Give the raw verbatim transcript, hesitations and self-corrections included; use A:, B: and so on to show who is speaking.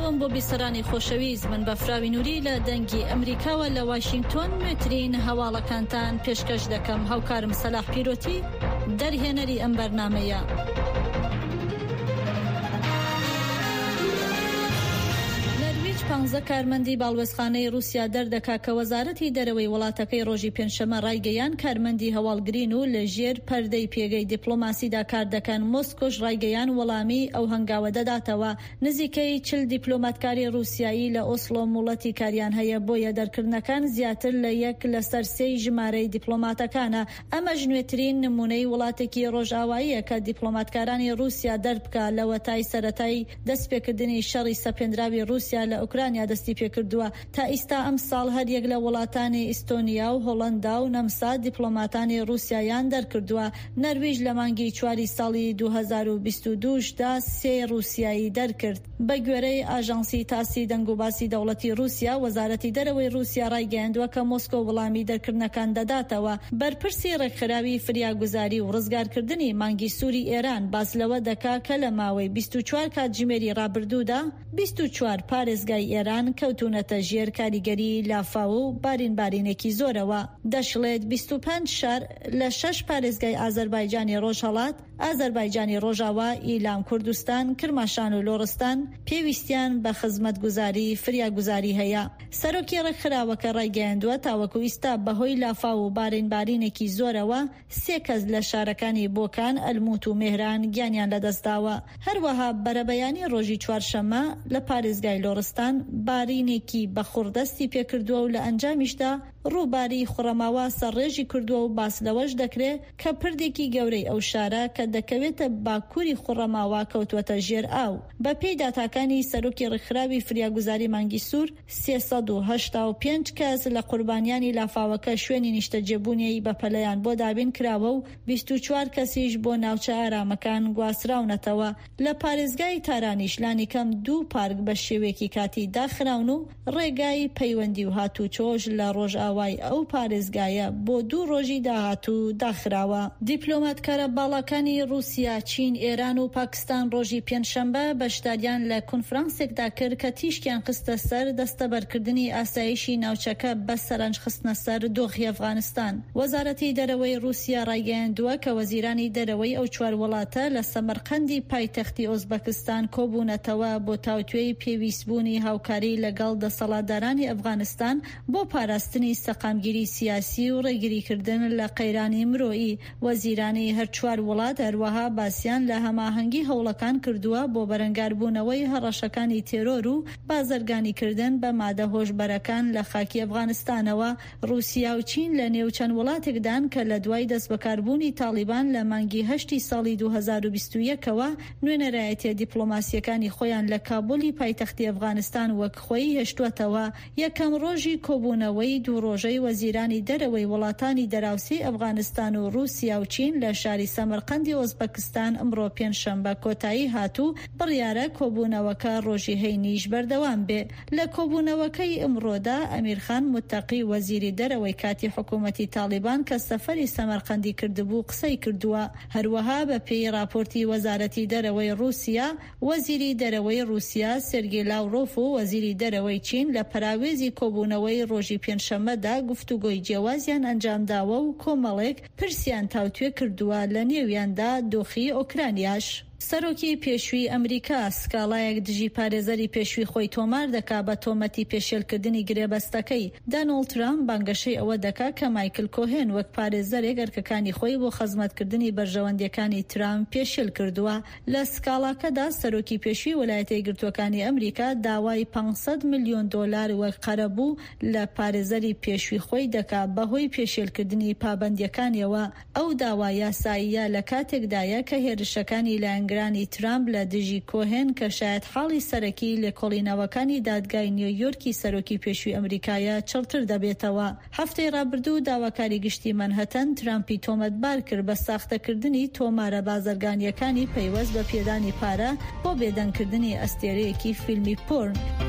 A: سلااوم بۆ بیسەرانی خۆشەویست من بەفراوی نووری لە دەنگی ئەمریکاوە لە واشنگتن نوێترین هەواڵەکانتان پێشکەش دەکەم. هاوکارم سەلاح پیرۆتی دەرهێنەری ئەم بەرنامەیە. پانزە کارمەندی باڵوێزخانەی رووسیا دەردەکا کە وەزارەتی دەرەوەی وڵاتەکەی ڕۆژی پێنجشەمە ڕایگەیان کارمەندی هەواڵگرین و لە ژێر پەردەی پێگەی دیپلۆماسیدا کار دەکەن. مۆسکۆش ڕایگەیان وەڵامی ئەو هەنگاوە دەداتەوە. نزیکەی چل دیپلۆماتکاری رووسیایی لە ئۆسلۆ موڵەتی کاریان هەیە بۆیە دەرکردنەکان زیاتر لە یەک لەسەر سێی ژمارەی دیپلۆماتەکانە. ئەمە ژنوێترین نمونەی وڵاتێکی ڕۆژئاواییە کە دیپلۆماتکارانی رووسیا دەربکە لە وەتای سەرەتای دەستپێکردنی شەڕی سەپێنراوی رووسیا لە ئوکرانیا دەستی پێکردووە. تا ئێستا ئەم ساڵ هەر یەک لە وڵاتانی ئیستۆنیا و هۆڵەندا و نەمسا دیپلۆماتانی رووسیایان دەرکردووە. نەرویژ لە مانگی چواری ساڵی دوو هەزار و بیست و دووشدا سێ رووسیایی دەرکرد. بە گوێرەی ئاژانسی تاسی دەنگ و باسی دەوڵەتی رووسیا وەزارەتی دەرەوەی رووسیا ڕایگەیاندووە کە مۆسکۆ وەڵامی دەرکردنەکان دەداتەوە. بەرپرسی ڕێکخراوی فریاگوزاری و ڕزگارکردنی مانگی سووری ئێران باس لەوە دەکا کە لە ماوەی بیست و چوار کاتژمێری ڕابردوودا بیست و چوار پارێزگای ئێران کەوتونەتە ژێر کاریگەری لافاو و بارین بارینێکی زۆرەوە. دەشڵێت بیست و پێنج شار لە شەش پارێزگای ئازەربایجانی ڕۆژهەڵات، ئازەربایجانی ڕۆژاوا، ئیلام کوردستان، کرماشان و لۆڕستان پێویستیان بە خزمەتگوزاری فریاگوزاری هەیە. سەرۆکی ڕێکخراوەکە ڕایگەیاندووە تاوەکو ئێستا بەهۆی لافاو و بارین بارینێکی زۆرەوە سێ کەس لە شارەکانی بۆکان، ئەلموت و مێهران گیانیان لەدەستداوە. هەروەها بەرەبەیانی ڕۆژی چوارشەممە لە پارێزگای لۆڕستان بارینێکی بەخوردەستی پێکردووە و لە ئەنجامیشدا ڕووباری خوڕەماوە سەرڕێژی کردووە و باس لەوەش دەکرێت کە پردێکی گەورەی ئەو شارە کە دەکەوێتە باکووری خوڕەماوە کەوتوەتە ژێر ئاو. بە پێی داتاکانی سەرۆکی ڕێکخراوی فریاگوزاری مانگی سوور سێسەد و هەشتا و پێنج کەس لە قوربانیانی لافاوەکە شوێنی نیشتەجێبوونیەی بەپەلەیان بۆ دابین کراوە و بیست و چوار کەسیش بۆ ناوچە ئارامەکان گواستراونەتەوە. لە پارێزگای تارانیش لانی کەم دوو پارک بە شێوەیەکی کاتی داخراون و ڕێگای پەیوەندی و هاتوچۆش لە ڕۆژئاوای ئەو پارێزگایە بۆ دوو ڕۆژی داهاتوو داخراوە. دیپلۆماتکارە باڵەکانی رووسیا، چین، ئێران و پاکستان ڕۆژی پێنجشەممە بەشداریان لە کۆنفرانسێکدا کرد کە تیشکیان خستە سەر دەستەبەرکردنی ئاسایشی ناوچەکە بە سەرنج خستنە سەر دۆخی ئەفغانستان. وەزارەتی دەرەوەی رووسیا ڕایگەیاندووە کە وەزیرانی دەرەوەی ئەو چوار وڵاتە لە سەمەرقەندی پایتەختی ئۆزبەکستان کۆبوونەتەوە بۆ تاوتوێی پێویستبوونی هاوکاری لەگەڵ دەسەڵاتدارانی ئەفغانستان بۆ پاراستنی سەقامگیری سیاسی و ڕێگریکردن لە قەیرانی مرۆیی. وەزیرانی هەر چوار وڵات هەروەها باسییان لە هەماهەنگی هەوڵەکان کردووە بۆ بەرەنگاربوونەوەی هەڕەشەکانی تێرۆر و بازرگانیکردن بە مادە هۆشبەرەکان لە خاکی ئەفغانستانەوە. رووسیا و چین لە نێو چەند وڵاتێکدان کە لە دوای دەست بەکاربوونی تالیبان لە مانگی هەشتی ساڵی دوو هەزار و بیست و یەکەوە نوێنەرایەتیە دیپلۆماسیەکانی خۆیان لە کابولی پایتەختی ئەفغانستان وەک خۆی هێشتووەتەوە. یەکەم ڕۆژی کۆبوونەوەی دوو ڕۆژەی وەزیرانی دەرەوەی وڵاتانی دەراوسی ئەفغانستان و رووسیا و چین لە شاری سەمەرقەندی ئۆزبەکستان ئەمڕۆ پێنجشەممە کۆتایی هاتوو. بڕیارە کۆبوونەوەکە ڕۆژی هەینیش بەردەوام بێ. لە کۆبوونەوەکەی ئەمڕۆدا ئەمیرخان متەقی وەزیری دەرەوەی کاتی حکوومەتی تالیبان کە سەفەری سەمەرقەندی کردبوو قسەی کردووە. هەروەها بە پێی راپۆرتی وەزارەتی دەرەوەی رووسیا، وەزیری دەرەوەی رووسیا سێرگێی لاڤڕۆف و وەزیری دەرەوەی چین لە پەراوێزی کۆبوونەوەی ڕۆژی پێنجشەممەدا گفتوگۆی جیاوازیان ئەنجامداوە و کۆمەڵێک پرسیان تاوتوێ کردووە، لە نێویاندا دۆخی ئۆکرانیاش. سەرۆکی پێشووی ئەمریکا سکاڵایەک دژی پارێزەری پێشووی خۆی تۆمار دەکا بە تۆمەتی پێشێلکردنی گرێبەستەکەی. دۆناڵد ترامپ بانگەشەی ئەوە دەکا کە مایکل کۆهێن وەک پارێزەرێک ئەرکەکانی خۆی بۆ خەزمەتکردنی بەرژەوەندیەکانی ترامپ پێشێل کردووە. لە سکاڵاکەدا سەرۆکی پێشووی وەلایەتە یەکگرتووەکانی ئەمریکا داوای پانسەد ملیۆن دۆلار وەک قەرەبوو لە پارێزەری پێشووی خۆی دەکا بەهۆی پێشێلکردنی پابەندیەکانیەوە. ئەو داوای یاساییە لە کاتێکدایە کە هێرشەکانی لایەن گرانی ترامپ لە دژی کۆهێن کە شاید حاڵی سەرەکی لە کۆڵینەوەکانی دادگای نیویۆرکی سەرۆکی پێشووی ئەمریکایە چڵتر دەبێتەوە. هەفتەی ڕابردوو داواکاری گشتی مەنهەتەن ترامپی تۆمەتبار کرد بە ساختەکردنی تۆمارە بازرگانیەکانی پەیوەست بە پێدانی پارە بۆ بێدەنگکردنی ئەستێرەیەکی فیلمی پۆرن.